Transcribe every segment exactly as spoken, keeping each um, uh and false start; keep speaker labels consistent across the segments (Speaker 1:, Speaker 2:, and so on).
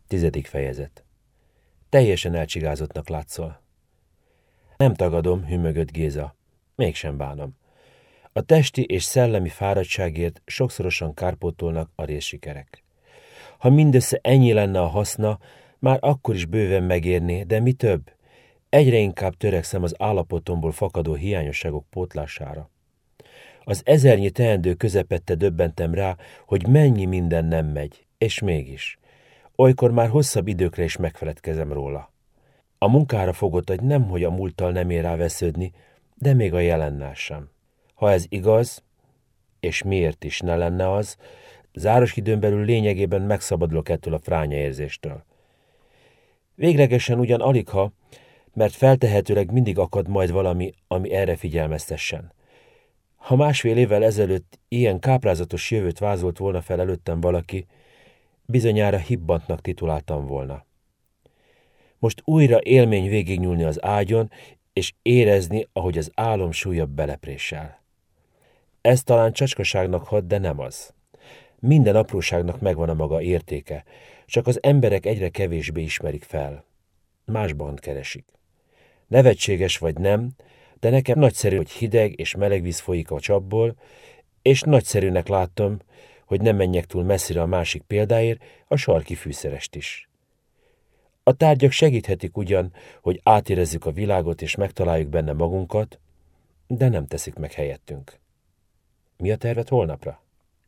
Speaker 1: Tizedik fejezet. Teljesen elcsigázottnak látszol. Nem tagadom, hümögött Géza. Mégsem bánom. A testi és szellemi fáradtságért sokszorosan kárpótolnak a részsikerek. Ha mindössze ennyi lenne a haszna, már akkor is bőven megérné, de mi több? Egyre inkább törekszem az állapotomból fakadó hiányosságok pótlására. Az ezernyi teendő közepette döbbentem rá, hogy mennyi minden nem megy, és mégis. Olykor már hosszabb időkre is megfeledkezem róla. A munkára fogott agy nemhogy a múlttal nem ér rá vesződni, de még a jelennel sem. Ha ez igaz, és miért is ne lenne az, záros időn belül lényegében megszabadulok ettől a fránya érzéstől. Véglegesen ugyan aligha, mert feltehetőleg mindig akad majd valami, ami erre figyelmeztessen. Ha másfél évvel ezelőtt ilyen káprázatos jövőt vázolt volna fel előttem valaki, bizonyára hibbantnak tituláltam volna. Most újra élmény végignyúlni az ágyon, és érezni, ahogy az álom súlyabb beleprésel. Ez talán csacskaságnak hat, de nem az. Minden apróságnak megvan a maga értéke, csak az emberek egyre kevésbé ismerik fel. Másban keresik. Nevetséges vagy nem, de nekem nagyszerű, hogy hideg és meleg víz folyik a csapból, és nagyszerűnek láttam, hogy nem menjek túl messzire a másik példáért, a sarki fűszerest is. A tárgyak segíthetik ugyan, hogy átérezzük a világot és megtaláljuk benne magunkat, de nem teszik meg helyettünk. Mi a terved holnapra?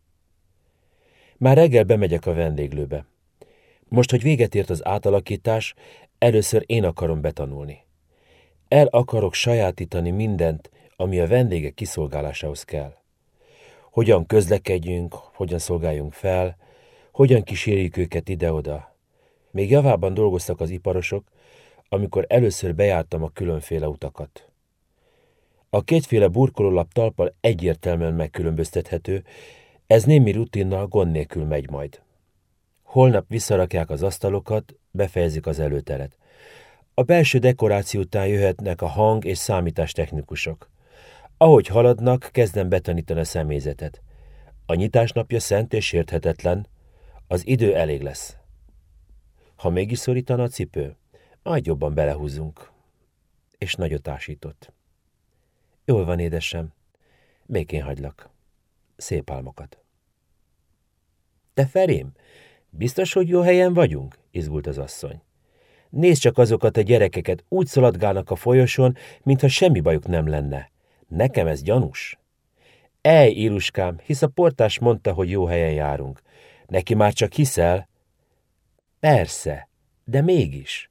Speaker 1: Már reggel bemegyek a vendéglőbe. Most, hogy véget ért az átalakítás, először én akarom betanulni. El akarok sajátítani mindent, ami a vendégek kiszolgálásához kell. Hogyan közlekedjünk, hogyan szolgáljunk fel, hogyan kísérjük őket ide-oda. Még javában dolgoztak az iparosok, amikor először bejártam a különféle utakat. A kétféle burkolólap talppal egyértelműen megkülönböztethető, ez némi rutinnal gond nélkül megy majd. Holnap visszarakják az asztalokat, befejezik az előteret. A belső dekoráció után jöhetnek a hang- és számítástechnikusok. Ahogy haladnak, kezdem betanítani a személyzetet. A nyitás napja szent és sérthetetlen, az idő elég lesz. Ha mégis szorítana a cipő, majd jobban belehúzunk. És nagyot ásított. Jól van, édesem, békén hagylak. Szép álmokat. Te Ferim, biztos, hogy jó helyen vagyunk? Izgult az asszony. Nézd csak azokat a gyerekeket, úgy szaladgálnak a folyosón, mintha semmi bajuk nem lenne. Nekem ez gyanús. Ej, Iluskám, hisz a portás mondta, hogy jó helyen járunk. Neki már csak hiszel? Persze, de mégis.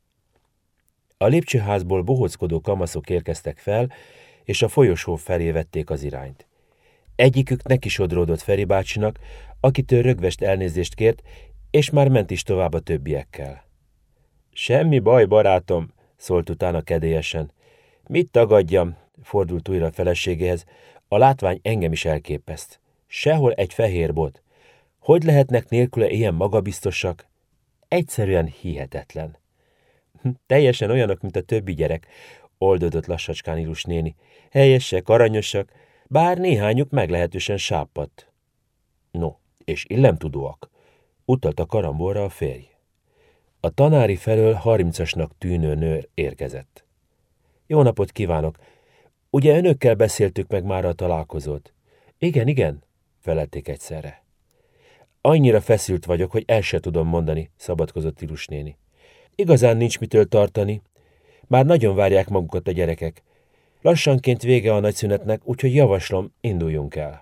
Speaker 1: A lépcsőházból bohóckodó kamaszok érkeztek fel, és a folyosó felé vették az irányt. Egyikük neki sodródott Feri bácsinak, akitől rögvest elnézést kért, és már ment is tovább a többiekkel. Semmi baj, barátom, szólt utána kedélyesen. Mit tagadjam, fordult újra a feleségéhez, a látvány engem is elképeszt. Sehol egy fehér bot. Hogy lehetnek nélküle ilyen magabiztosak? Egyszerűen hihetetlen. Teljesen olyanok, mint a többi gyerek, oldódott lassacskán Ilus néni. Helyesek, aranyosak, bár néhányuk meglehetősen sápadt. No, és illemtudóak, utalt a karambolra a férj. A tanári felől harmincasnak tűnő nő érkezett. Jó napot kívánok! Ugye önökkel beszéltük meg már a találkozót? Igen, igen, felelték egyszerre. Annyira feszült vagyok, hogy el se tudom mondani, szabadkozott Ilus néni. Igazán nincs mitől tartani. Már nagyon várják magukat a gyerekek. Lassanként vége a nagyszünetnek, úgyhogy javaslom, induljunk el.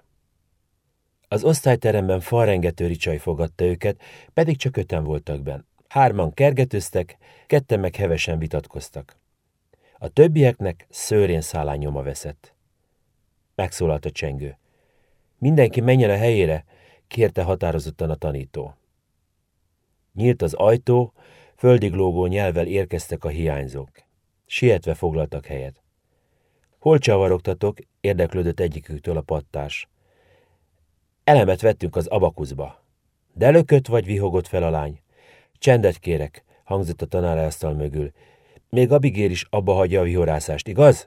Speaker 1: Az osztályteremben falrengető ricsaj fogadta őket, pedig csak öten voltak benn. Hárman kergetőztek, ketten meg hevesen vitatkoztak. A többieknek szőrén szálán nyoma veszett. Megszólalt a csengő. Mindenki menjen a helyére, kérte határozottan a tanító. Nyílt az ajtó, földig lógó nyelvvel érkeztek a hiányzók. Sietve foglaltak helyet. Hol csavarogtatok? Érdeklődött egyiküktől a pattárs. Elemet vettünk az abakuszba. De lökött vagy vihogott fel a lány. Csendet kérek, hangzott a tanárásztal mögül. Még Abigail is abba hagyja a vihorászást, igaz?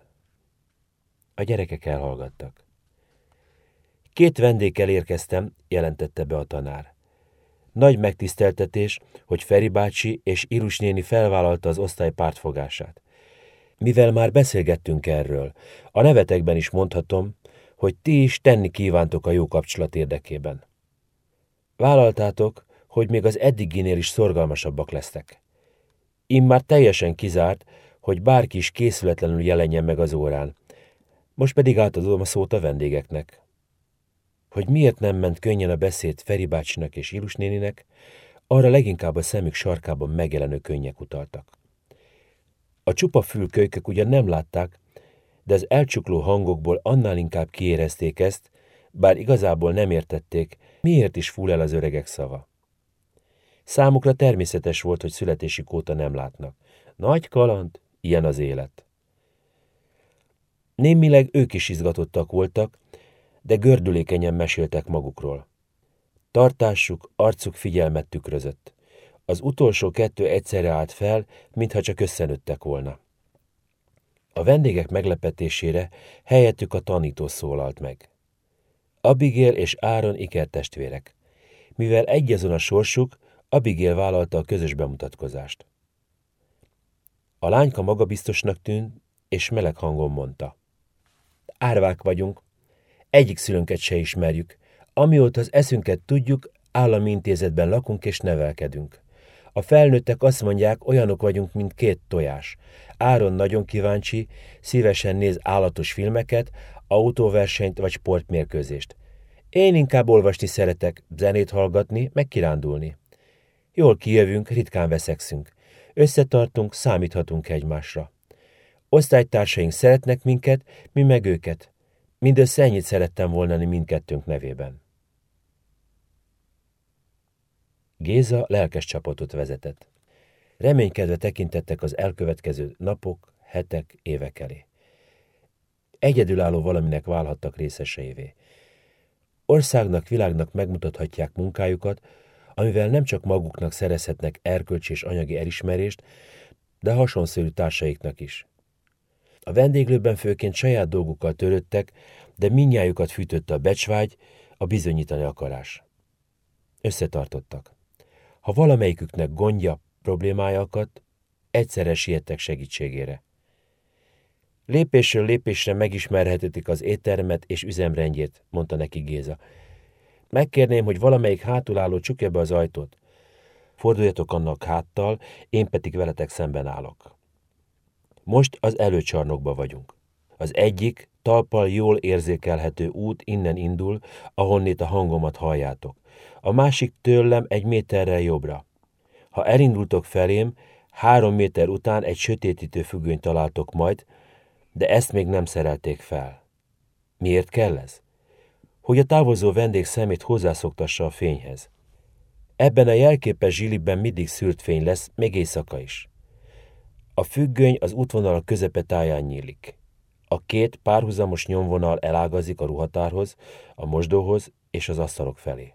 Speaker 1: A gyerekek elhallgattak. Két vendéggel érkeztem, jelentette be a tanár. Nagy megtiszteltetés, hogy Feri bácsi és Irus néni felvállalta az osztály pártfogását. Mivel már beszélgettünk erről, a nevetekben is mondhatom, hogy ti is tenni kívántok a jó kapcsolat érdekében. Vállaltátok, hogy még az eddiginél is szorgalmasabbak lesztek. Immár teljesen kizárt, hogy bárki is készületlenül jelenjen meg az órán. Most pedig átadom a szót a vendégeknek. Hogy miért nem ment könnyen a beszéd Feri bácsinak és Irus néninek, arra leginkább a szemük sarkában megjelenő könnyek utaltak. A csupa fülkölykök ugyan nem látták, de az elcsukló hangokból annál inkább kiérezték ezt, bár igazából nem értették, miért is fúl el az öregek szava. Számukra természetes volt, hogy születésük óta nem látnak. Nagy kaland, ilyen az élet. Némileg ők is izgatottak voltak, de gördülékenyen meséltek magukról. Tartásuk, arcuk figyelmet tükrözött. Az utolsó kettő egyszerre állt fel, mintha csak összenőttek volna. A vendégek meglepetésére helyettük a tanító szólalt meg. Abigail és Áron ikertestvérek. Mivel egyazon a sorsuk, Abigail vállalta a közös bemutatkozást. A lányka magabiztosnak tűnt, és meleg hangon mondta. Árvák vagyunk, egyik szülőnket se ismerjük. Amióta az eszünket tudjuk, állami intézetben lakunk és nevelkedünk. A felnőttek azt mondják, olyanok vagyunk, mint két tojás. Áron nagyon kíváncsi, szívesen néz állatos filmeket, autóversenyt vagy sportmérkőzést. Én inkább olvasni szeretek, zenét hallgatni, meg kirándulni. Jól kijövünk, ritkán veszekszünk. Összetartunk, számíthatunk egymásra. Osztálytársaink szeretnek minket, mi meg őket. Mindössze ennyit szerettem volna mindkettőnk nevében. Géza lelkes csapatot vezetett. Reménykedve tekintettek az elkövetkező napok, hetek, évek elé. Egyedülálló valaminek válhattak részeseivé. Országnak, világnak megmutathatják munkájukat, amivel nem csak maguknak szerezhetnek erkölcsi és anyagi elismerést, de hasonszörű társaiknak is. A vendéglőben főként saját dolgukkal törődtek, de mindnyájukat fűtötte a becsvágy, a bizonyítani akarás. Összetartottak. Ha valamelyiküknek gondja, problémája akadt, egyszerre siettek segítségére. Lépésről lépésre megismerhetetik az éttermet és üzemrendjét, mondta neki Géza. Megkérném, hogy valamelyik hátulálló csukja be az ajtót. Forduljatok annak háttal, én pedig veletek szemben állok. Most az előcsarnokba vagyunk. Az egyik, talppal jól érzékelhető út innen indul, ahonnét a hangomat halljátok. A másik tőlem egy méterrel jobbra. Ha elindultok felém, három méter után egy sötétítő függönyt találtok majd, de ezt még nem szerelték fel. Miért kell ez? Hogy a távozó vendég szemét hozzászoktassa a fényhez. Ebben a jelképes zsilibben mindig szűrt fény lesz, még éjszaka is. A függöny az útvonal közepe táján nyílik. A két párhuzamos nyomvonal elágazik a ruhatárhoz, a mosdóhoz és az asztalok felé.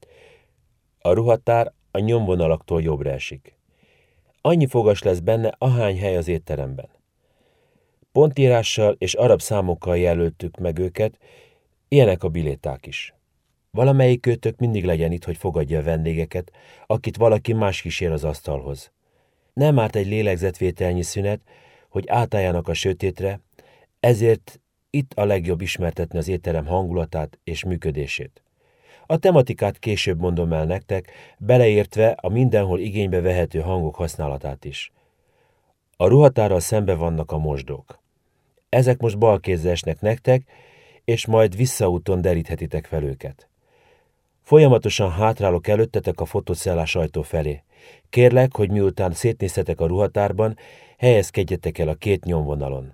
Speaker 1: A ruhatár a nyomvonalaktól jobbra esik. Annyi fogas lesz benne, ahány hely az étteremben. Pontírással és arab számokkal jelöltük meg őket, ilyenek a biléták is. Valamelyik kötök mindig legyen itt, hogy fogadja a vendégeket, akit valaki más kísér az asztalhoz. Nem árt egy lélegzetvételnyi szünet, hogy átálljanak a sötétre, ezért itt a legjobb ismertetni az étterem hangulatát és működését. A tematikát később mondom el nektek, beleértve a mindenhol igénybe vehető hangok használatát is. A ruhatárral szembe vannak a mosdók. Ezek most balkézre esnek nektek, és majd visszaúton deríthetitek fel őket. Folyamatosan hátrálok előttetek a fotócellás ajtó felé. Kérlek, hogy miután szétnéztetek a ruhatárban, helyezkedjetek el a két nyomvonalon.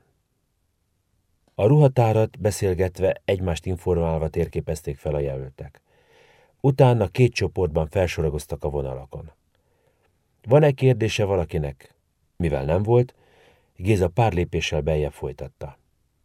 Speaker 1: A ruhatárat beszélgetve, egymást informálva térképezték fel a jelöltek. Utána két csoportban felsorakoztak a vonalakon. Van-e kérdése valakinek? Mivel nem volt, Géza pár lépéssel beljebb folytatta.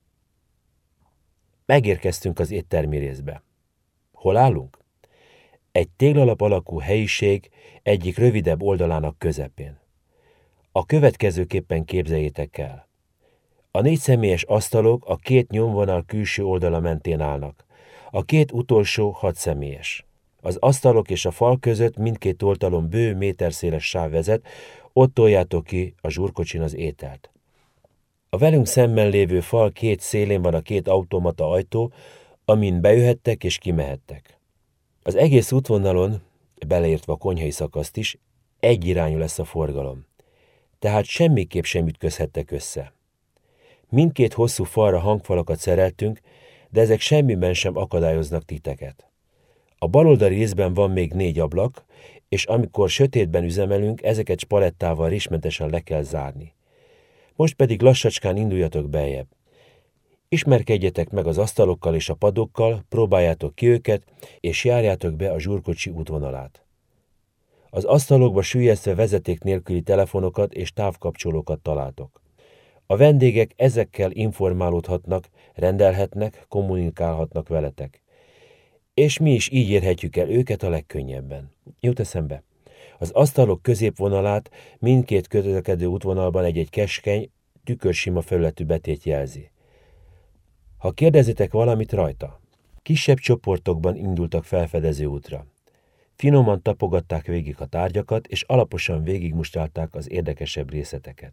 Speaker 1: Megérkeztünk az éttermi részbe. Hol állunk? Egy téglalap alakú helyiség egyik rövidebb oldalának közepén. A következőképpen képzeljétek el. A négy személyes asztalok a két nyomvonal külső oldala mentén állnak. A két utolsó hat személyes. Az asztalok és a fal között mindkét oldalon bő méterszéles sáv vezet, ott toljátok ki a zsurkocsin az ételt. A velünk szemben lévő fal két szélén van a két automata ajtó, amin bejöhettek és kimehettek. Az egész útvonalon, beleértve a konyhai szakaszt is, egyirányú lesz a forgalom. Tehát semmiképp sem ütközhettek össze. Mindkét hosszú falra hangfalakat szereltünk, de ezek semmiben sem akadályoznak titeket. A baloldali részben van még négy ablak, és amikor sötétben üzemelünk, ezeket spalettával rizsmentesen le kell zárni. Most pedig lassacskán induljatok beljebb. Ismerkedjetek meg az asztalokkal és a padokkal, próbáljátok ki őket, és járjátok be a zsurkocsi útvonalát. Az asztalokba süllyesztve vezeték nélküli telefonokat és távkapcsolókat találtok. A vendégek ezekkel informálódhatnak, rendelhetnek, kommunikálhatnak veletek. És mi is így érhetjük el őket a legkönnyebben. Jut eszembe. Az asztalok középvonalát mindkét közlekedő útvonalban egy-egy keskeny, tükörsima felületű betét jelzi. Ha kérdezitek valamit rajta, kisebb csoportokban indultak felfedező útra. Finoman tapogatták végig a tárgyakat, és alaposan végigmustálták az érdekesebb részleteket.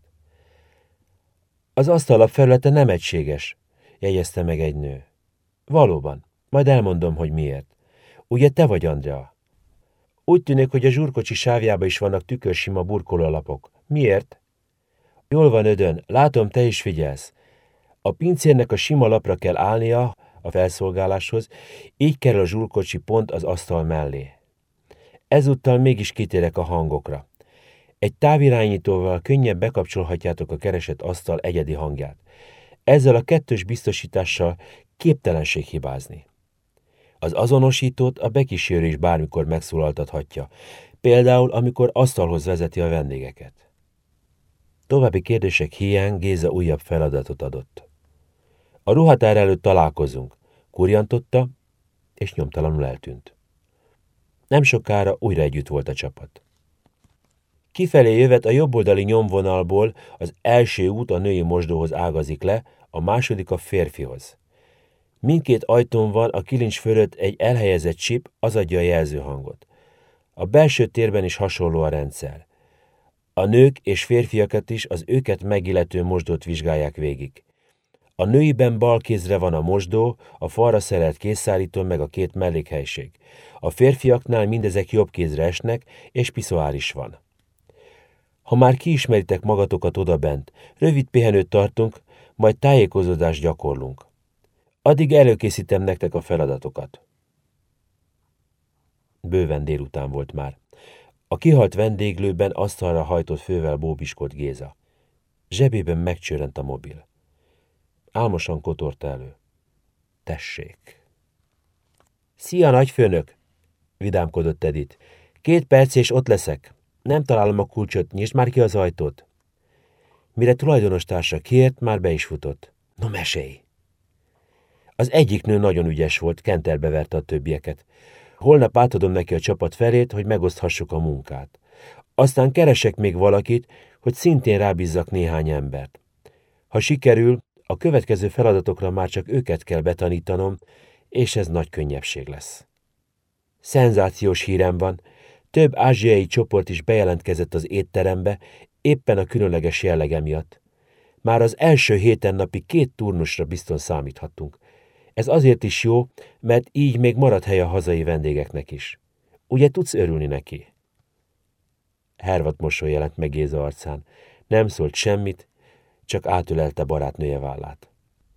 Speaker 1: Az asztallap felülete nem egységes, jegyezte meg egy nő. Valóban, majd elmondom, hogy miért. Ugye te vagy, Andrea? Úgy tűnik, hogy a zsurkocsi sávjába is vannak tükörsima burkolólapok. Miért? Jól van, Ödön, látom, te is figyelsz. A pincérnek a sima lapra kell állnia a felszolgáláshoz, így kerül a zsurkocsi pont az asztal mellé. Ezúttal mégis kitérek a hangokra. Egy távirányítóval könnyebb bekapcsolhatjátok a keresett asztal egyedi hangját. Ezzel a kettős biztosítással képtelenség hibázni. Az azonosítót a bekísérő is bármikor megszólaltathatja, például amikor asztalhoz vezeti a vendégeket. További kérdések hiány Géza újabb feladatot adott. A ruhatár előtt találkozunk, kurjantotta, és nyomtalanul eltűnt. Nem sokára újra együtt volt a csapat. Kifelé jövet a jobboldali nyomvonalból az első út a női mosdóhoz ágazik le, a második a férfihoz. Mindkét ajtón van a kilincs fölött egy elhelyezett csip, az adja a jelzőhangot. A belső térben is hasonló a rendszer. A nők és férfiakat is az őket megillető mosdót vizsgálják végig. A nőiben bal kézre van a mosdó, a falra szerelt kézszállító meg a két mellékhelység. A férfiaknál mindezek jobb kézre esnek, és piszoár is van. Ha már kiismeritek magatokat odabent, rövid pihenőt tartunk, majd tájékozódást gyakorlunk. Addig előkészítem nektek a feladatokat. Bőven délután volt már. A kihalt vendéglőben asztalra hajtott fővel bóbiskolt Géza. Zsebében megcsörrent a mobil. Álmosan kotorta elő. Tessék. Szia, nagyfőnök! Vidámkodott Edith. Két perc és ott leszek. Nem találom a kulcsot, nyisd már ki az ajtót. Mire tulajdonos társa kért, már be is futott. No, mesélj! Az egyik nő nagyon ügyes volt, kenterbe verte a többieket. Holnap átadom neki a csapat felét, hogy megoszthassuk a munkát. Aztán keresek még valakit, hogy szintén rábízzak néhány embert. Ha sikerül, a következő feladatokra már csak őket kell betanítanom, és ez nagy könnyebbség lesz. Szenzációs hírem van, több ázsiai csoport is bejelentkezett az étterembe, éppen a különleges jellege miatt. Már az első héten napi két turnusra bizton számíthattunk. Ez azért is jó, mert így még marad hely a hazai vendégeknek is. Ugye tudsz örülni neki? Hervadt mosoly jelent meg Géza arcán. Nem szólt semmit, csak átölelte barátnője vállát.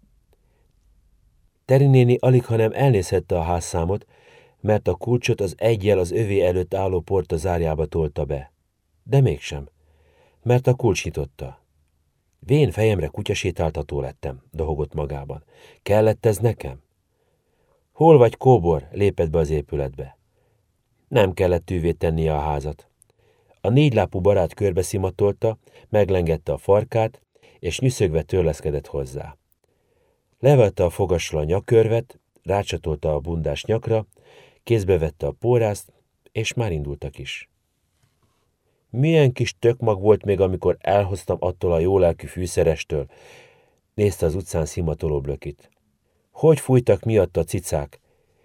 Speaker 1: Teri néni alighanem elnézhette a házszámot, mert a kulcsot az eggyel az övé előtt álló porta zárjába tolta be. De mégsem, mert a kulcs nyitotta. Vén fejemre kutyasétáltató lettem, dohogott magában. Kellett ez nekem? Hol vagy, kóbor? Lépett be az épületbe. Nem kellett tűvé tennie a házat. A négylábú barát körbe szimatolta, meglengette a farkát, és nyüszögve törleszkedett hozzá. Levette a fogasról a nyakkörvet, rácsatolta a bundás nyakra, kézbe vette a pórázt, és már indultak is. Milyen kis tökmag volt még, amikor elhoztam attól a jólelkű fűszerestől, nézte az utcán szimatoló Blökit. Hogy fújtak miatt a cicák?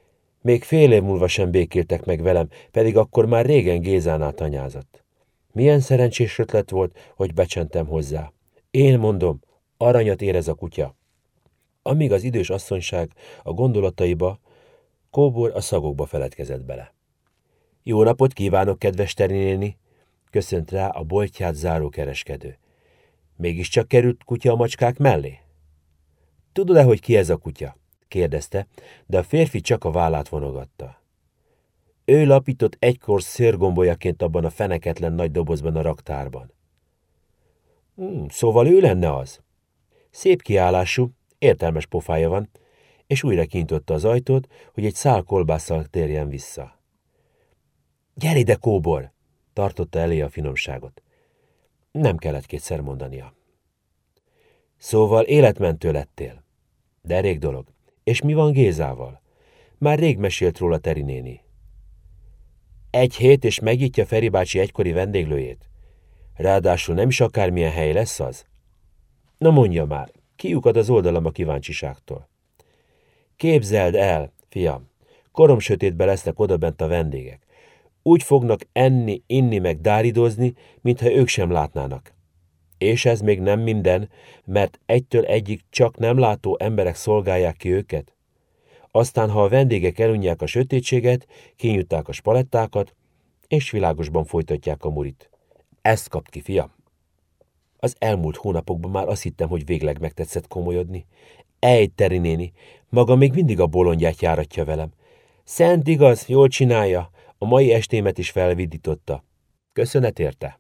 Speaker 1: Még fél év múlva sem békéltek meg velem, pedig akkor már régen Gézánál tanyázott. Milyen szerencsés ötlet volt, hogy becsentem hozzá. Én mondom, aranyat érez a kutya. Amíg az idős asszonyság a gondolataiba, Kóbor a szagokba feledkezett bele. Jó napot kívánok, kedves Teri néni, köszönt rá a boltját záró kereskedő. Mégiscsak került kutya a macskák mellé? Tudod-e, hogy ki ez a kutya? Kérdezte, de a férfi csak a vállát vonogatta. Ő lapított egykor szőrgombolyaként abban a feneketlen nagy dobozban a raktárban. Hmm, szóval ő lenne az? Szép kiállású, értelmes pofája van, és újra kinyitotta az ajtót, hogy egy szál kolbásszal térjen vissza. Gyere ide, Kóbor! Tartotta elé a finomságot. Nem kellett kétszer mondania. Szóval életmentő lettél. De rég dolog. És mi van Gézával? Már rég mesélt róla Teri néni. Egy hét, és megnyitja Feri bácsi egykori vendéglőjét. Ráadásul nem is akármilyen hely lesz az. Na mondja már, kiukad az oldalam a kíváncsiságtól. Képzeld el, fiam, koromsötétbe lesznek odabent a vendégek. Úgy fognak enni, inni meg dáridozni, mintha ők sem látnának. És ez még nem minden, mert egytől egyig csak nem látó emberek szolgálják ki őket. Aztán, ha a vendégek elunják a sötétséget, kinyitják a spalettákat, és világosban folytatják a murit. Ezt kapt ki, fiam. Az elmúlt hónapokban már azt hittem, hogy végleg megtetszett komolyodni. Ej, Teri néni, maga még mindig a bolondját járatja velem. Szent igaz, jól csinálja, a mai estémet is felvidította. Köszönet érte.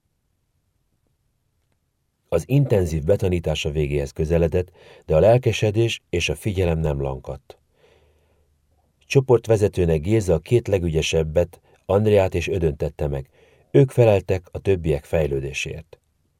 Speaker 1: Az intenzív betanítása végéhez közeledett, de a lelkesedés és a figyelem nem lankadt. Csoportvezetőnek Géza a két legügyesebbet, Andreát és Ödönt tette meg. Ők feleltek a többiek fejlődésért.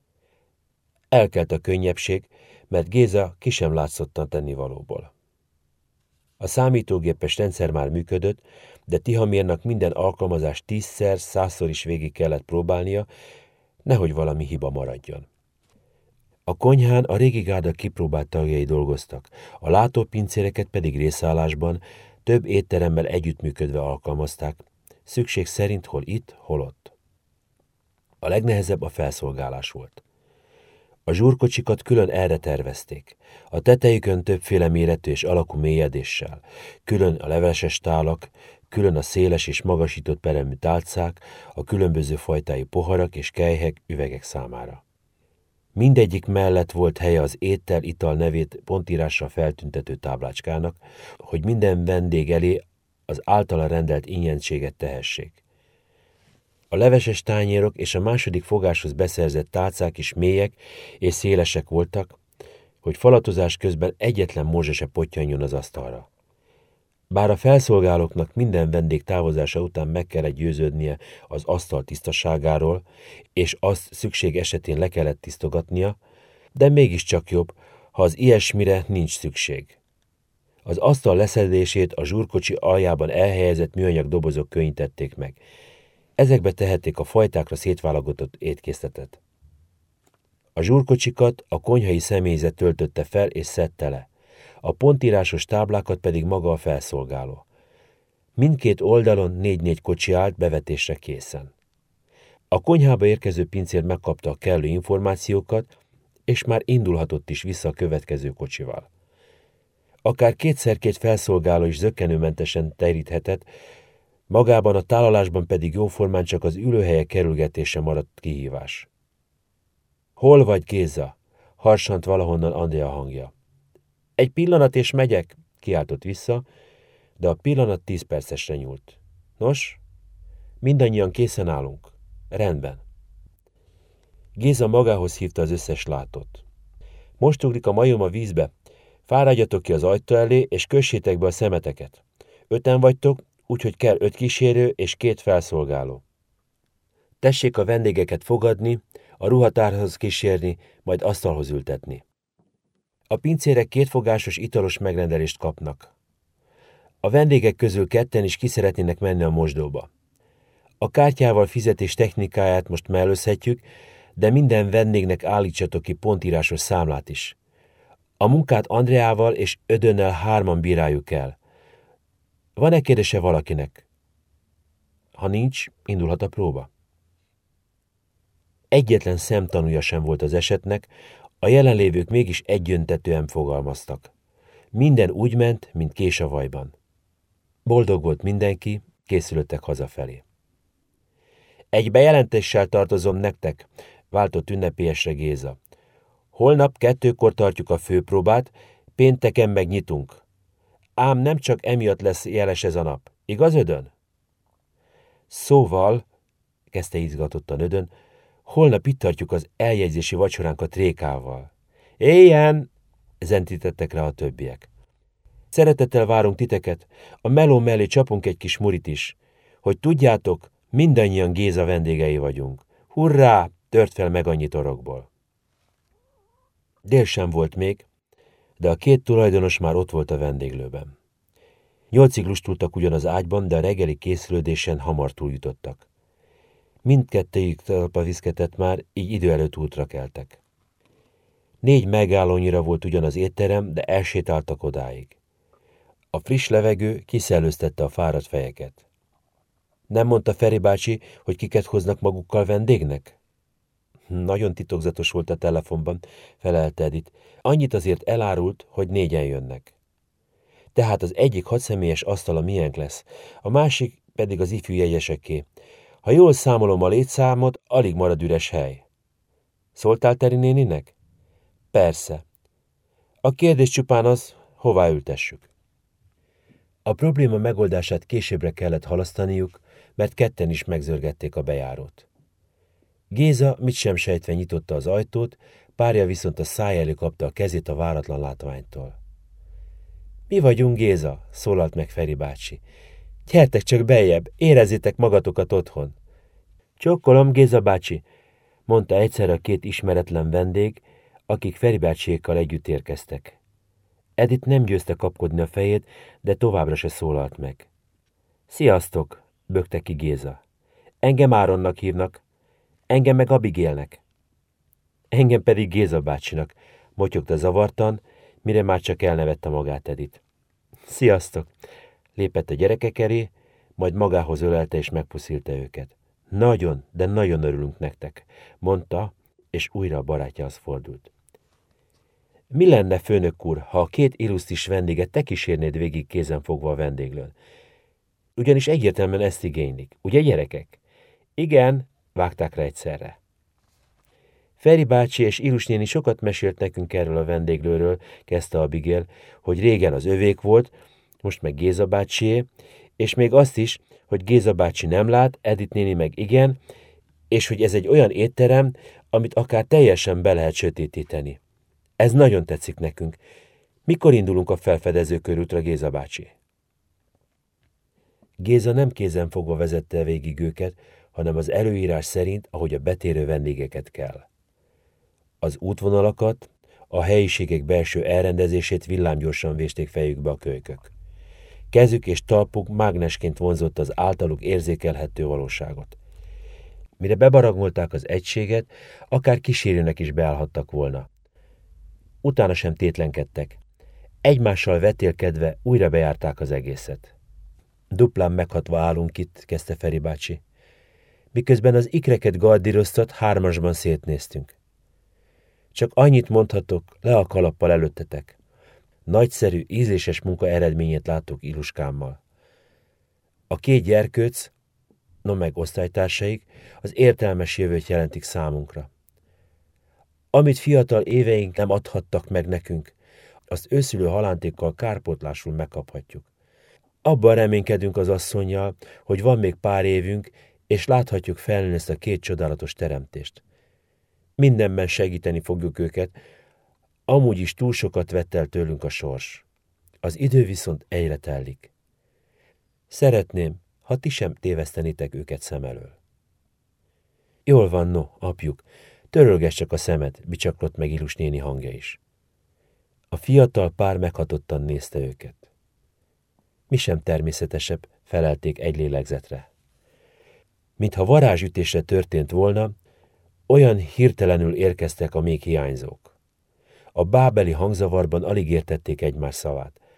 Speaker 1: Elkelt a könnyebbség, mert Géza ki sem látszottan tennivalóból. A számítógépes rendszer már működött, de Tihamérnak minden alkalmazást tízszer, százszor is végig kellett próbálnia, nehogy valami hiba maradjon. A konyhán a régi gárda kipróbált tagjai dolgoztak, a látópincéreket pedig részállásban, több étteremmel együttműködve alkalmazták, szükség szerint hol itt, hol ott. A legnehezebb a felszolgálás volt. A zsúrkocsikat külön erre tervezték. A tetejükön többféle méretű és alakú mélyedéssel, külön a leveses tálak, külön a széles és magasított peremű tálcák, a különböző fajtájú poharak és kelyhek, üvegek számára. Mindegyik mellett volt helye az étel-ital nevét pontírással feltüntető táblácskának, hogy minden vendég elé az általa rendelt ingyenséget tehessék. A leveses tányérok és a második fogáshoz beszerzett tálcák is mélyek és szélesek voltak, hogy falatozás közben egyetlen morzsa se pottyanjon az asztalra. Bár a felszolgálóknak minden vendég távozása után meg kellett győződnie az asztal tisztaságáról, és azt szükség esetén le kellett tisztogatnia, de mégiscsak jobb, ha az ilyesmire nincs szükség. Az asztal leszedését a zsúrkocsi aljában elhelyezett műanyag dobozok könnyítették meg. Ezekbe tehették a fajtákra szétválogatott étkészletet. A zsúrkocsikat a konyhai személyzet töltötte fel és szedte le, a pontírásos táblákat pedig maga a felszolgáló. Mindkét oldalon négy-négy kocsi állt bevetésre készen. A konyhába érkező pincér megkapta a kellő információkat, és már indulhatott is vissza a következő kocsival. Akár kétszer-két felszolgáló is zökkenőmentesen teríthetett, magában a tálalásban pedig jóformán csak az ülőhelyek kerülgetése maradt kihívás. Hol vagy, Géza? Harsant valahonnan Andrea hangja. Egy pillanat és megyek, kiáltott vissza, de a pillanat tíz percesre nyúlt. Nos, mindannyian készen állunk. Rendben. Géza magához hívta az összes látót. Most ugrik a majom a vízbe. Fáradjatok ki az ajtó elé, és kössétek be a szemeteket. Öten vagytok, úgyhogy kell öt kísérő és két felszolgáló. Tessék a vendégeket fogadni, a ruhatárhoz kísérni, majd asztalhoz ültetni. A pincérek kétfogásos italos megrendelést kapnak. A vendégek közül ketten is ki szeretnének menni a mosdóba. A kártyával fizetés technikáját most mellőzhetjük, de minden vendégnek állítsatok ki pontírásos számlát is. A munkát Andreával és Ödönnel hárman bíráljuk el. Van-e kérdése valakinek? Ha nincs, indulhat a próba. Egyetlen szemtanúja sem volt az esetnek, a jelenlévők mégis egyöntetően fogalmaztak. Minden úgy ment, mint kés a vajban. Boldog volt mindenki, készülöttek hazafelé. Egy bejelentéssel tartozom nektek, váltott ünnepélyesre Géza. Holnap kettőkor tartjuk a főpróbát, pénteken meg nyitunk. Ám nem csak emiatt lesz jeles ez a nap. Igaz, Ödön? Szóval, kezdte izgatottan Ödön, holnap itt tartjuk az eljegyzési vacsoránkat Rékával. Éljen! Zentítettek rá a többiek. Szeretettel várunk titeket, a meló mellé csapunk egy kis murit is. Hogy tudjátok, mindannyian Géza vendégei vagyunk. Hurrá! Tört fel meg annyi torokból. Dél sem volt még, de a két tulajdonos már ott volt a vendéglőben. Nyolcig lustultak ugyan az ágyban, de a reggeli készülődésen hamar túljutottak. Mindkettőjük talpa viszketett már, így idő előtt útra keltek. Négy megállónyira volt ugyan az étterem, de elsétáltak odáig. A friss levegő kiszellőztette a fáradt fejeket. Nem mondta Feri bácsi, hogy kiket hoznak magukkal vendégnek? Nagyon titokzatos volt a telefonban, felelte Edith. Annyit azért elárult, hogy négyen jönnek. Tehát az egyik hatszemélyes asztal a miénk lesz, a másik pedig az ifjú jegyeseké. Ha jól számolom a létszámot, alig marad üres hely. Szóltál Teri néninek? Persze. A kérdés csupán az, hová ültessük. A probléma megoldását későbbre kellett halasztaniuk, mert ketten is megzörgették a bejárót. Géza mit sem sejtve nyitotta az ajtót, párja viszont a száj elő kapta a kezét a váratlan látványtól. Mi vagyunk, Géza, szólalt meg Feri bácsi. Gyertek csak beljebb, érezzétek magatokat otthon. Csokkolom, Géza bácsi, mondta egyszer a két ismeretlen vendég, akik Feri bácsiékkal együtt érkeztek. Edith nem győzte kapkodni a fejét, de továbbra se szólalt meg. Sziasztok, bökte ki Géza. Engem Áronnak hívnak, engem meg Abigailnek. Engem pedig Géza bácsinak, motyogta zavartan, mire már csak elnevette magát Edith. Sziasztok, lépett a gyerekek elé, majd magához ölelte és megpuszilta őket. Nagyon, de nagyon örülünk nektek, mondta, és újra a barátjához fordult. Mi lenne, főnök úr, ha a két illusztris vendéget te kísérnéd végig kézenfogva a vendéglőn? Ugyanis egyértelműen ezt igénylik, ugye gyerekek? Igen, vágták rá egyszerre. Feri bácsi és Ilus néni sokat mesélt nekünk erről a vendéglőről, kezdte Abigail, hogy régen az övék volt, most meg Géza bácsié, és még azt is, hogy Géza bácsi nem lát, Edith néni meg igen, és hogy ez egy olyan étterem, amit akár teljesen be lehet sötétíteni. Ez nagyon tetszik nekünk. Mikor indulunk a felfedező körútra, Géza bácsi? Géza nem kézenfogva vezette végig őket, hanem az előírás szerint, ahogy a betérő vendégeket kell. Az útvonalakat, a helyiségek belső elrendezését villámgyorsan vésték fejükbe a kölykök. Kezük és talpuk mágnesként vonzott az általuk érzékelhető valóságot. Mire bebaragolták az egységet, akár kísérőnek is beállhattak volna. Utána sem tétlenkedtek. Egymással vetélkedve újra bejárták az egészet. Duplán meghatva állunk itt, kezdte Feri bácsi. Miközben az ikreket gardíroztat, hármasban szétnéztünk. Csak annyit mondhatok, le a kalappal előttetek. Nagyszerű, ízléses munka eredményét látok Iluskámmal. A két gyerkőc, no meg osztálytársaik, az értelmes jövőt jelentik számunkra. Amit fiatal éveink nem adhattak meg nekünk, azt őszülő halántékkal kárpótlásul megkaphatjuk. Abban reménykedünk az asszonnyal, hogy van még pár évünk, és láthatjuk felnőni ezt a két csodálatos teremtést. Mindenben segíteni fogjuk őket, amúgy is túl sokat vett el tőlünk a sors. Az idő viszont egyre telik. Szeretném, ha ti sem tévesztenitek őket szem elől. Jól van, no, apjuk, törölgess csak a szemed, bicsaklott meg Ilus néni hangja is. A fiatal pár meghatottan nézte őket. Mi sem természetesebb, felelték egy lélegzetre. Mintha varázsütésre történt volna, olyan hirtelenül érkeztek a még hiányzók. A bábeli hangzavarban alig értették egymás szavát.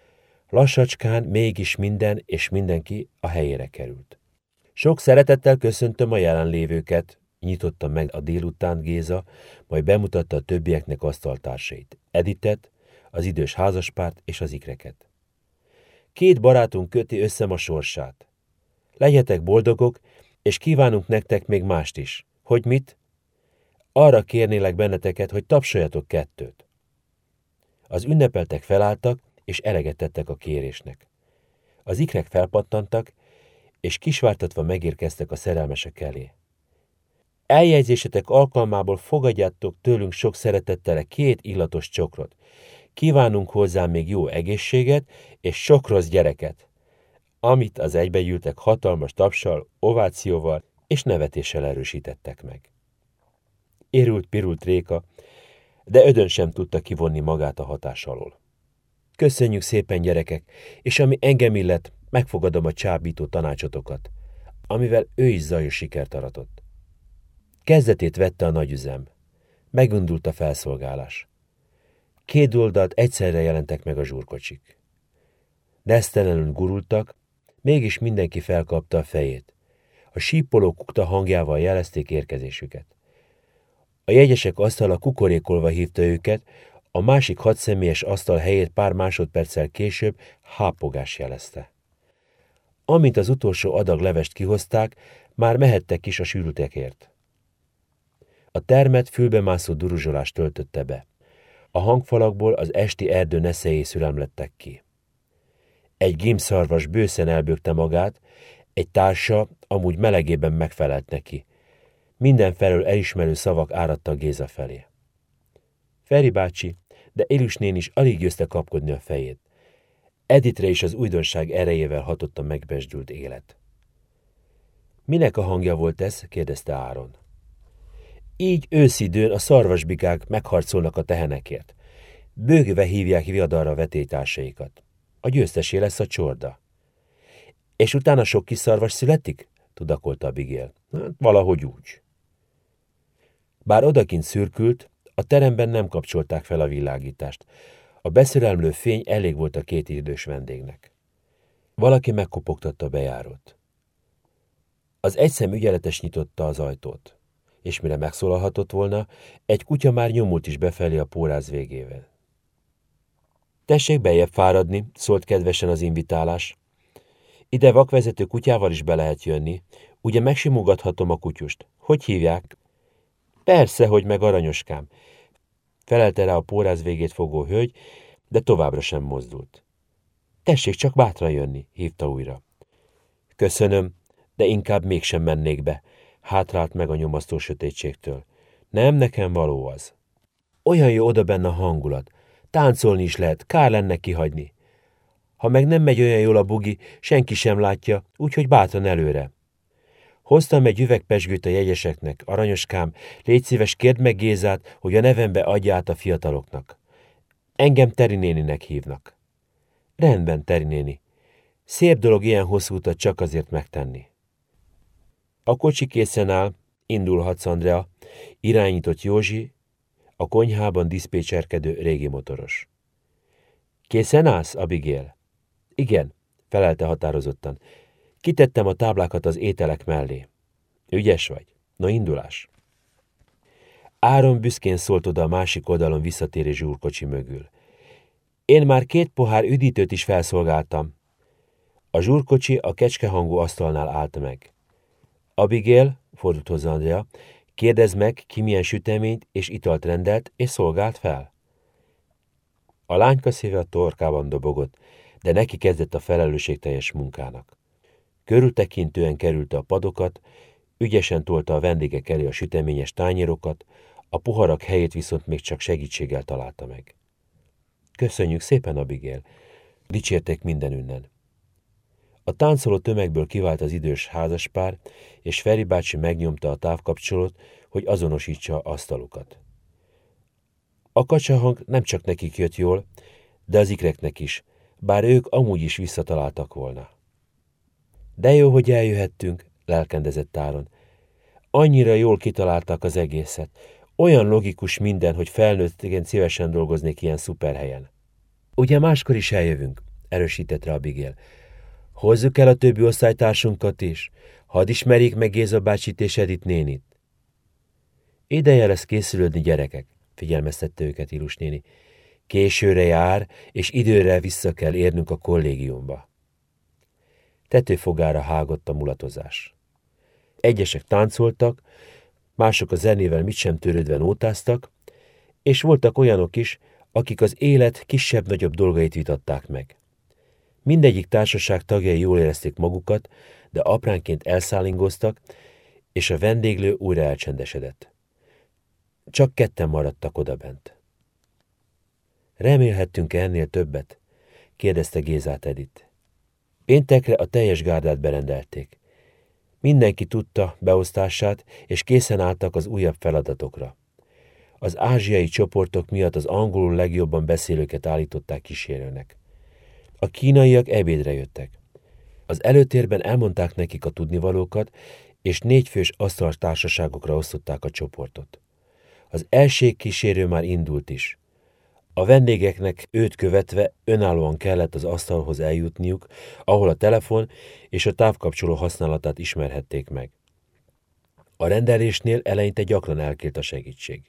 Speaker 1: Lassacskán mégis minden és mindenki a helyére került. Sok szeretettel köszöntöm a jelenlévőket, nyitotta meg a délután Géza, majd bemutatta a többieknek asztaltársait, Editet, az idős házaspárt és az ikreket. Két barátunk köti össze a sorsát. Legyetek boldogok, és kívánunk nektek még mást is. Hogy mit? Arra kérnélek benneteket, hogy tapsoljatok kettőt. Az ünnepeltek felálltak, és eleget tettek a kérésnek. Az ikrek felpattantak, és kisvártatva megérkeztek a szerelmesek elé. Eljegyzésetek alkalmából fogadjátok tőlünk sok szeretettel két illatos csokrot. Kívánunk hozzá még jó egészséget és sok rossz gyereket, amit az egybegyűltek hatalmas tapssal, ovációval és nevetéssel erősítettek meg. Érült-pirult Réka, de ödön sem tudta kivonni magát a hatás alól. Köszönjük szépen, gyerekek, és ami engem illet, megfogadom a csábító tanácsotokat, amivel ő is zajos sikert aratott. Kezdetét vette a nagyüzem. Megundult a felszolgálás. Két oldalt egyszerre jelentek meg a zsúrkocsik. Nesztelenül gurultak, mégis mindenki felkapta a fejét. A sípoló kukta hangjával jelezték érkezésüket. A jegyesek asztala kukorékolva hívta őket, a másik hatszemélyes asztal helyét pár másodperccel később hápogás jelezte. Amint az utolsó adag levest kihozták, már mehettek is a sűrűtekért. A termet fülbemászó duruzsolás töltötte be. A hangfalakból az esti erdő neszejé szüremlettek ki. Egy gímszarvas bőszen elbökte magát, egy társa amúgy melegében megfelelt neki. Mindenfelől elismerő szavak áradtak Géza felé. Feri bácsi, de Élus nén is alig győzte kapkodni a fejét. Editre is az újdonság erejével hatott a megbesdült élet. Minek a hangja volt ez? Kérdezte Áron. Így őszidőn a szarvasbikák megharcolnak a tehenekért. Bőgve hívják viadalra vetélytársaikat. A győztesé lesz a csorda. És utána sok kis szarvas születik? Tudakolta Abigail. Hát, valahogy úgy. Bár odakint szürkült, a teremben nem kapcsolták fel a világítást. A beszürelmlő fény elég volt a két idős vendégnek. Valaki megkopogtatta a bejárót. Az egyszem ügyeletes nyitotta az ajtót, és mire megszólalhatott volna, egy kutya már nyomult is befelé a póráz végével. Tessék bejjebb fáradni, szólt kedvesen az invitálás. Ide vakvezető kutyával is be lehet jönni, ugye megsimogathatom a kutyust. Hogy hívják? Persze, hogy meg aranyoskám, felelte rá a póráz végét fogó hölgy, de továbbra sem mozdult. Tessék csak bátran jönni, hívta újra. Köszönöm, de inkább mégsem mennék be, hátrált meg a nyomasztó sötétségtől. Nem nekem való az. Olyan jó oda benne a hangulat, táncolni is lehet, kár lenne kihagyni. Ha meg nem megy olyan jól a bugi, senki sem látja, úgyhogy bátran előre. Hoztam egy üveg pezsgőt a jegyeseknek, aranyoskám, légy szíves, kérd meg Gézát, hogy a nevembe adja át a fiataloknak. Engem Teri néninek hívnak. Rendben, Teri néni. Szép dolog ilyen hosszú utat csak azért megtenni. A kocsi készen áll, indulhatsz, Andrea, irányított Józsi, a konyhában diszpécserkedő régi motoros. Készen állsz, Abigail? Igen, felelte határozottan. Kitettem a táblákat az ételek mellé. Ügyes vagy? No, indulás. Áron büszkén szólt oda a másik oldalon visszatérő zsúrkocsi mögül. Én már két pohár üdítőt is felszolgáltam. A zsúrkocsi a kecskehangú asztalnál állt meg. Abigail, fordult hozzá Andrea, kérdezd meg, ki milyen süteményt és italt rendelt és szolgált fel. A lányka szíve a torkában dobogott, de neki kezdett a felelősségteljes munkának. Körültekintően kerülte a padokat, ügyesen tolta a vendégek elé a süteményes tányérokat, a poharak helyét viszont még csak segítséggel találta meg. Köszönjük szépen, Abigail! Dicsérték mindenünnen. A táncoló tömegből kivált az idős házaspár, és Feri bácsi megnyomta a távkapcsolót, hogy azonosítsa asztalukat. A kacsahang nem csak nekik jött jól, de az ikreknek is, bár ők amúgy is visszataláltak volna. De jó, hogy eljöhettünk, lelkendezett Áron. Annyira jól kitalálták az egészet. Olyan logikus minden, hogy felnőttként szívesen dolgoznék ilyen szuperhelyen. Ugye máskor is eljövünk, erősített rá Abigail. Hozzuk el a többi osztálytársunkat is. Hadd ismerjék meg Géza bácsit és Edith nénit. Ideje lesz készülődni, gyerekek, figyelmeztette őket Ilus néni. Későre jár, és időre vissza kell érnünk a kollégiumba. Tetőfogára hágott a mulatozás. Egyesek táncoltak, mások a zenével mit sem törődve nótáztak, és voltak olyanok is, akik az élet kisebb-nagyobb dolgait vitatták meg. Mindegyik társaság tagjai jól érezték magukat, de apránként elszállingoztak, és a vendéglő újra elcsendesedett. Csak ketten maradtak odabent. Remélhettünk-e ennél többet? Kérdezte Gézát Edith. Péntekre a teljes gárdát berendelték. Mindenki tudta beosztását, és készen álltak az újabb feladatokra. Az ázsiai csoportok miatt az angolul legjobban beszélőket állították kísérőnek. A kínaiak ebédre jöttek. Az előtérben elmondták nekik a tudnivalókat, és négyfős asztaltársaságokra osztották a csoportot. Az elségkísérő már indult is. A vendégeknek őt követve önállóan kellett az asztalhoz eljutniuk, ahol a telefon és a távkapcsoló használatát ismerhették meg. A rendelésnél eleinte gyakran elkélt a segítség.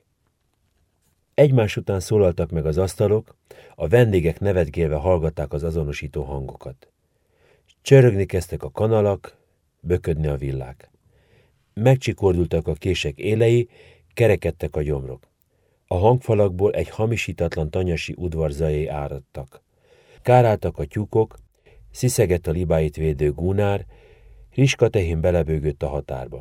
Speaker 1: Egymás után szólaltak meg az asztalok, a vendégek nevetgélve hallgatták az azonosító hangokat. Csörögni kezdtek a kanalak, böködni a villák. Megcsikordultak a kések élei, kerekedtek a gyomrok. A hangfalakból egy hamisítatlan tanyasi udvarzajai áradtak. Káráltak a tyúkok, sziszegett a libáit védő gúnár, Riska tehén belebőgött a határba.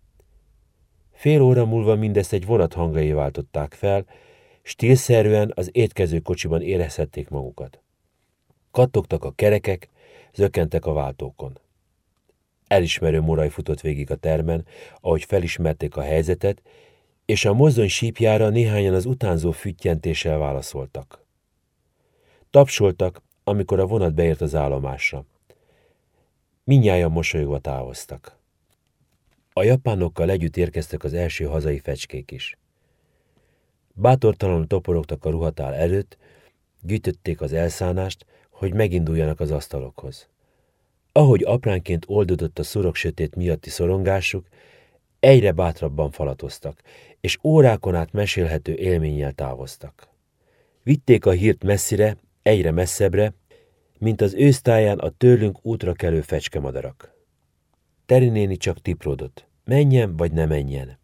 Speaker 1: Fél óra múlva mindezt egy vonat hangjai váltották fel, stílszerűen az étkező kocsiban érezhették magukat. Kattogtak a kerekek, zökkentek a váltókon. Elismerő moraj futott végig a termen, ahogy felismerték a helyzetet, és a mozdony sípjára néhányan az utánzó füttyentéssel válaszoltak. Tapsoltak, amikor a vonat beért az állomásra. Mindnyájan mosolyogva távoztak. A japánokkal együtt érkeztek az első hazai fecskék is. Bátortalanul toporogtak a ruhatár előtt, gyűjtötték az elszánást, hogy meginduljanak az asztalokhoz. Ahogy apránként oldódott a szurok sötét miatti szorongásuk, egyre bátrabban falatoztak, és órákon át mesélhető élménnyel távoztak. Vitték a hírt messzire, egyre messzebbre, mint az ősztáján a tőlünk útra kelő fecskemadarak. Teri néni csak tipródott, menjen vagy ne menjen.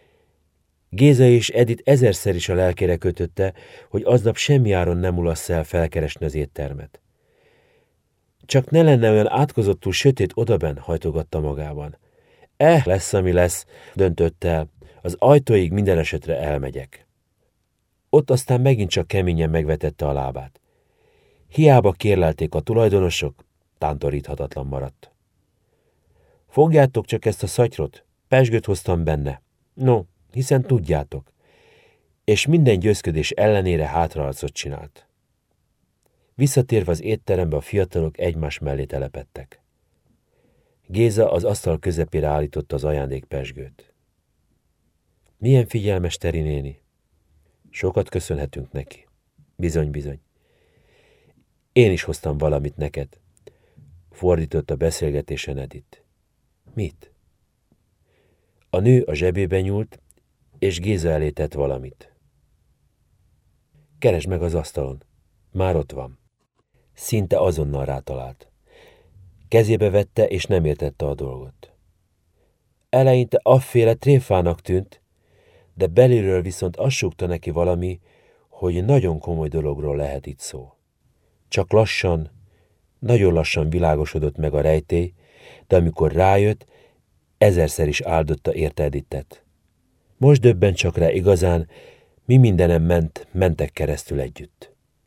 Speaker 1: Géza és Edith ezerszer is a lelkére kötötte, hogy aznap semmi áron nem ulassz el felkeresni az éttermet. Csak ne lenne olyan átkozottul sötét odaben, hajtogatta magában. Eh, lesz, ami lesz, döntött el, az ajtóig minden esetre elmegyek. Ott aztán megint csak keményen megvetette a lábát. Hiába kérlelték a tulajdonosok, tántoríthatatlan maradt. Fogjátok csak ezt a szatyrot, pezsgőt hoztam benne. No, hiszen tudjátok. És minden győzködés ellenére hátraarcot csinált. Visszatérve az étterembe a fiatalok egymás mellé telepedtek. Géza az asztal közepére állította az ajándékpezsgőt. Milyen figyelmes Teri néni. Sokat köszönhetünk neki. Bizony, bizony. Én is hoztam valamit neked. Fordított a beszélgetésen Edith. Mit? A nő a zsebébe nyúlt, és Géza elé tett valamit. Keresd meg az asztalon. Már ott van. Szinte azonnal rátalált. Kezébe vette, és nem értette a dolgot. Eleinte afféle tréfának tűnt, de belülről viszont azt súgta neki valami, hogy nagyon komoly dologról lehet itt szó. Csak lassan, nagyon lassan világosodott meg a rejtély, de amikor rájött, ezerszer is áldotta érte Edithet. Most döbben csak rá igazán, mi mindenem ment, mentek keresztül együtt.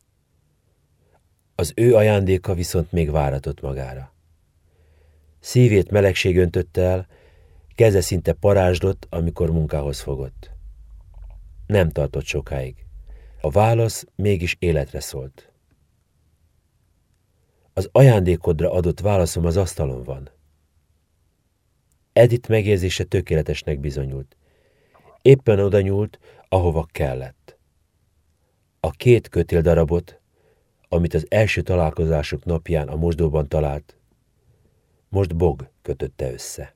Speaker 1: Az ő ajándéka viszont még váratott magára. Szívét melegség öntötte el, keze szinte parázslott, amikor munkához fogott. Nem tartott sokáig. A válasz mégis életre szólt. Az ajándékodra adott válaszom az asztalon van. Edith megérzése tökéletesnek bizonyult. Éppen oda nyúlt, ahova kellett. A két kötéldarabot, amit az első találkozásuk napján a mosdóban talált, most Bog kötötte össze.